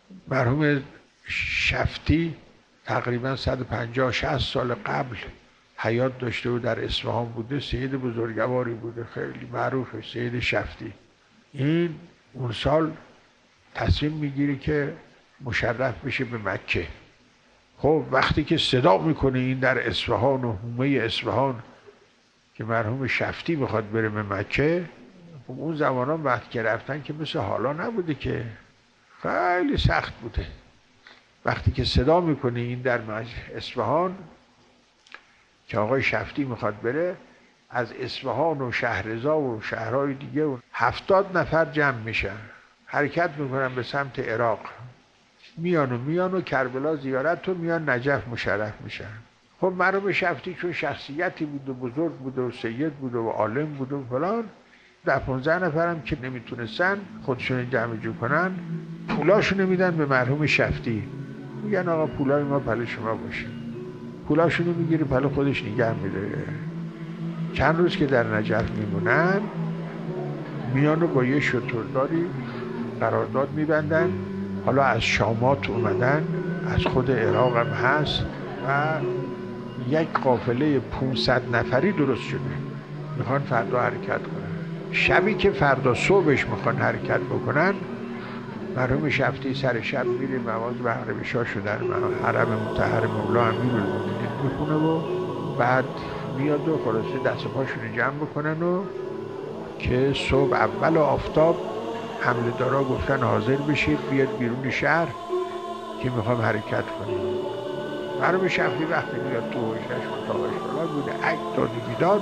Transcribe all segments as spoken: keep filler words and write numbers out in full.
مرحوم شفتی تقریبا صد و پنجاه شصت سال قبل حیات داشته و در اصفهان بوده، سید بزرگواری بوده، خیلی معروفه سید شفتی. این اون سال تصمیم میگیره که مشرف بشه به مکه. خب وقتی که صدا میکنه این در اصفهان و حومه اصفهان که مرحوم شفتی بخواد بره به مکه، خب اون زمانان وقت که رفتن که مثل حالا نبوده، که خیلی سخت بوده. وقتی که صدا میکنه این در اصفهان که آقای شفتی میخواد بره، از اصفهان و شهرضا و شهرهای دیگه و هفتاد نفر جمع میشن، حرکت میکنن به سمت عراق، میان و میان و کربلا زیارت و میان نجف مشرف میشن. خب مرحوم شفتی چون شخصیتی بود و بزرگ بود و سید بود و عالم بود و فلان، ده پونزده نفرم که نمیتونستن خودشون جمع جو کنن، پولاشونو میدن به مرحوم شفتی، میگن آقا پولای ما پل شما باشه. پولاشونو میگیره پل خودش نگه میده. چند روز که در نجف میمونن، میانو با یه شترداری قرارداد میبندن، حالا از شامات اومدن، از خود عراق هم هست و یک قافله پانصد نفری درست شده، میخوان فردا حرکت کنن. شبی که فردا صبحش میخوان حرکت بکنن، مرحوم شفتی سر شب میره نماز مغرب عشا شدن حرم مطهر مولا امیرالمومنین میخونه و بعد میاد و خلاصه دست و پاشون جمع بکنن و که صبح اول آفتاب حمله دارا گفتن حاضر بشید بیاد بیرون شهر که میخوام حرکت کنیم. مرحوم شفتی وقتی میاد تو حوشش اتاقش فلان بوده، عکس داد و بیداد،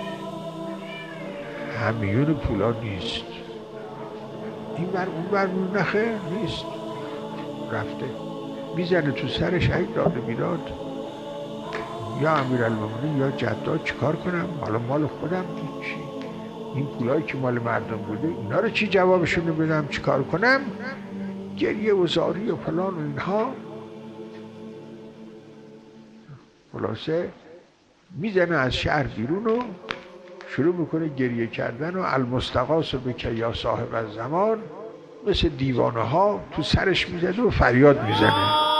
همیون پولا نیست، این بر اون بر نخه نیست، رفته. میزنه تو سرش عکس داد و بیداد، یا امیرالمومنین یا جداد چیکار کنم؟ حالا مال خودم چی؟ این پولایی که مال مردم بوده اینا رو چی جوابشون بدم؟ چیکار کنم؟ گریه و زاری و فلان و اینها. خلاصه میزنه از شهر بیرون و شروع میکنه گریه کردن و المستغاث بک یا صاحب الزمان، مثل دیوانه ها تو سرش میزده و فریاد میزنه.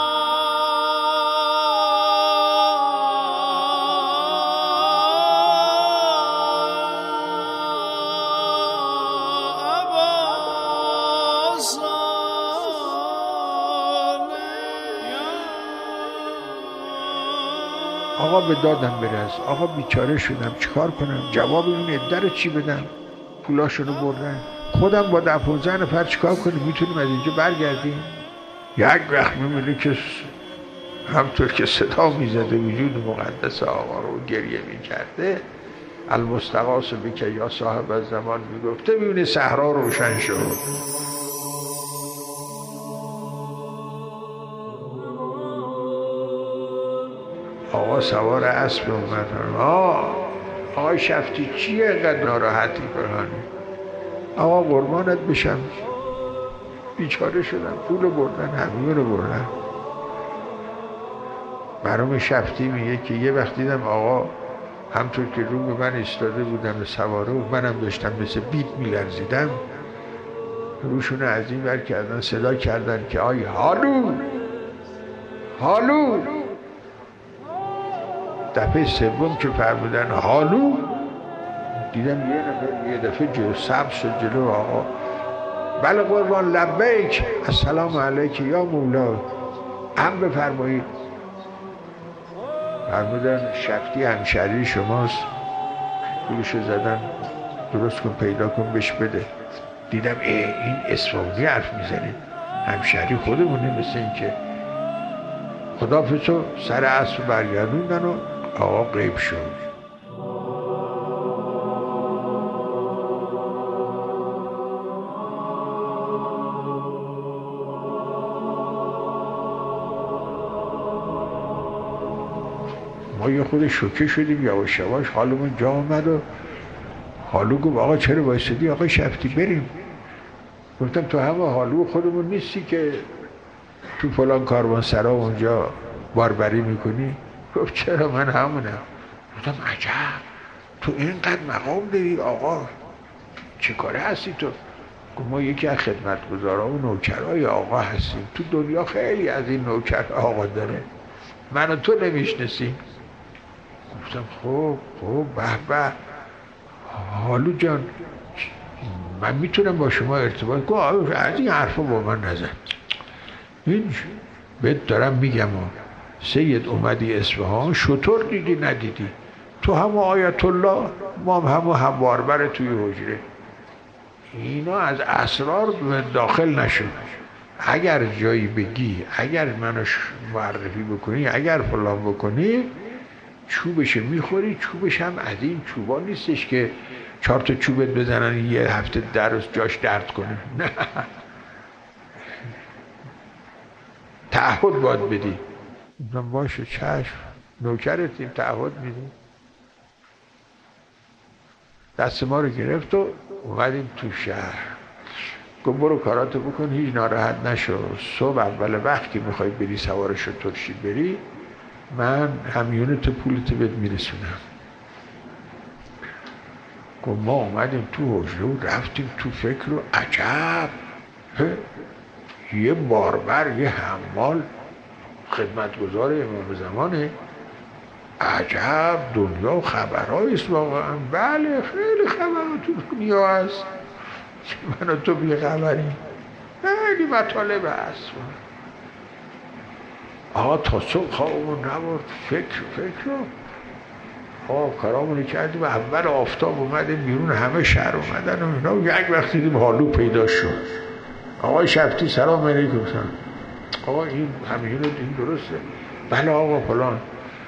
آقا به دادم برس، آقا بیچاره شدم چیکار کنم؟ جواب این عده رو چی بدم؟ پولاشونو بردن، خودم با ده پونزده نفر چیکار کنیم؟ میتونیم از اینجا برگردیم؟ یک وقت میبینه که همطور که صدا میزده وجود مقدس آقا رو گریه میکرده، المستغاث بک یا صاحب الزمان میگفته، میبینه صحرا روشن شد. آقا سوار اسب اومد. آه آقای شفتی چیه اینقدر ناراحتی کنانی؟ آقا قربانت بشم، بیچاره شدم، پول بردن، همه رو بردن. مرحوم شفتی میگه که یه وقت دیدم آقا همطور که رو به من ایستاده بودم سواره و منم داشتم مثل بیت میلرزیدم، روشون از این ور کردن، صدا کردن که آی هالو هالو. دفعه سوم که فرمودن هالو، دیدم یه نفر یه دفعه جلو سبز شد جلو آقا. بله قربان لبیک، السلام علیک یا مولا، هم بفرمایید. فرمودن شفتی همشهری شماست، پولشو زدن درست کن پیدا کن بهش بده. دیدم ای این اصفهانی حرف میزنید، همشهری خودمونه. مثل این که خداحافظو سر اسب برگردوندن و آقا غیب شد. ما یه خود شوکه شدیم، یواش یواش حالمون جا آمد و حالو گفت آقا چرا وایسادی؟ آقا شفتی بریم. گفتم تو همه حالو خودمون نیستی که تو فلان کاروانسرا اونجا باربری میکنی؟ گفت چرا من همونم. گفتم عجب تو اینقدر مقام داری آقا، چه کاره هستی تو؟ ما یکی از خدمتگزاران و نوکرای آقا هستیم. تو دنیا خیلی از این نوکر آقا داره، من و تو نمیشناسیم. گفتم خب خب به به حالو جان، من میتونم با شما ارتباط کنم؟ از این حرفا با من نزن. این بهت دارم میگم سید اومدی اصفهان شطور دیدی ندیدی؟ تو هم آیت الله، ما هم همه همواربر توی حجره. اینا از اسرار داخل نشد. اگر جایی بگی، اگر منو معرفی بکنی، اگر فلان بکنی، چوبش میخوری. چوبش هم از این چوبا نیستش که چهار تا چوبت بزنن یه هفته درست جاش درد کنه. نه، تعهد باید بدی. من باشه چشم، نوکرتیم، تعهد میدیم. دست ما رو گرفت و اومدیم تو شهر. گفت برو کاراتو بکن، هیچ ناراحت نشو. صبح اول وقت که میخوای بری سوار شترشی بری، من همیونتو پولتو بهت میرسونم. گفت ما اومدیم تو حجره و رفتیم تو فکر و عجب، یه باربر یه حمال خدمتگزار امام زمانه. عجب دنیا و خبرهایی است واقعا. بله خیلی خبرها تو دنیا هست، من و تو بی خبریم. خیلی مطالب هست. آقا تا صبح خوابمون نبرد، فکر فکر رو آقا کارامونو کردیم. اول آفتاب اومدیم بیرون، همه شهر اومدن و اینا. و یک وقت دیدیم حالو پیدا شد. آقای شفتی سلام علیکم. آقا این همیون این درسته؟ بله آقا فلان.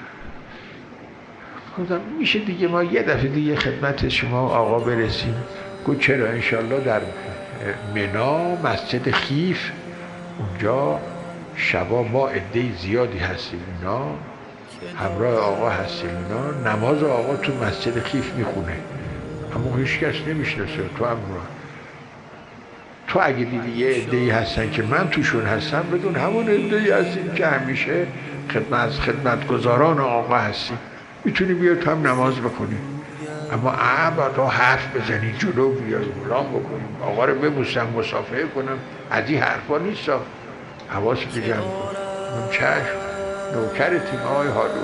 گفتم میشه دیگه ما یه دفعه دیگه خدمت شما آقا برسیم؟ گفت چرا، انشالله در منا مسجد خیف، اونجا شبا ما عده زیادی هستیم اینا، همراه آقا هستیم اینا، نماز آقا تو مسجد خیف میخونه، اما هیچ کس نمیشناسه. تو همراه تو اگه دیدی یه عده‌ای هستن که من توشون هستم، بدون همون عده‌ای هستیم که همیشه خدمت از خدمتگزاران آقا هستیم، میتونی بیای تو هم نماز بکنی. اما عبا تو حرف بزنی جلو بیای غلام بکنیم، آقا رو ببوسم مصافحه کنم، از این حرفا نیست. حواست جمع کن. من چشم، نوکرتیم آقای حالو.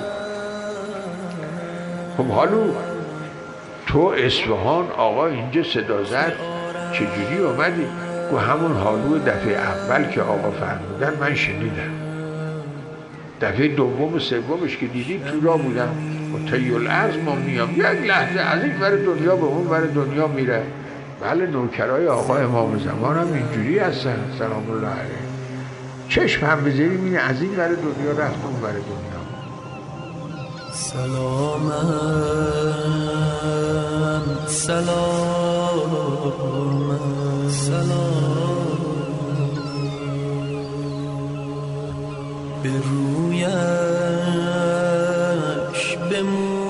خب حالو تو اصفهان آقا اینجا صدا زد، چجوری اومدی؟ گو همون حالو دفعه اول که آقا فرمودن من شنیدم. دفعه دوم و سومش که دیدی تو را بودم و طی الارض ما میام، یک لحظه از این ور دنیا به اون ور دنیا میره. بله نوکرای آقا امام زمان هم اینجوری هستن سلام الله علیه. چشم هم بذاری میینه از این ور دنیا رفت اون ور دنیا. سلام سلام سلام به رویش به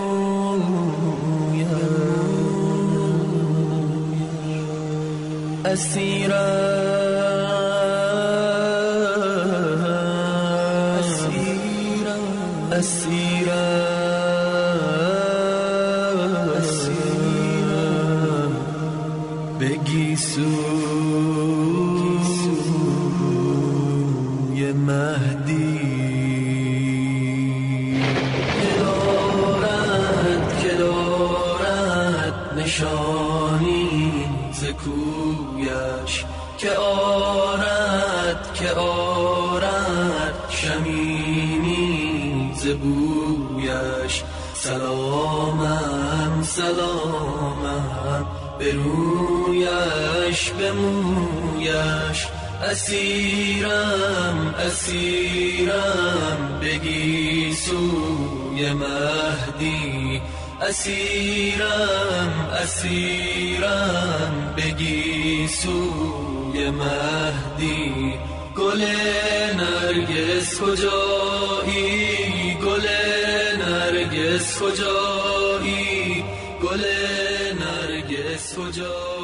مویش اسیرم اسیرم اسیرم بگی سوی مهدی که دارد که دارد نشانی ز کویش، که آرد که آرد شمینی ز بویش. سلامم سلامم به رویش به مویش اسیرم اسیرم بگی سوی مهدی. اسیرم اسیرم بگی سوی مهدی. گل نرگس کجایی گل نرگس کجایی گل نرگس کجایی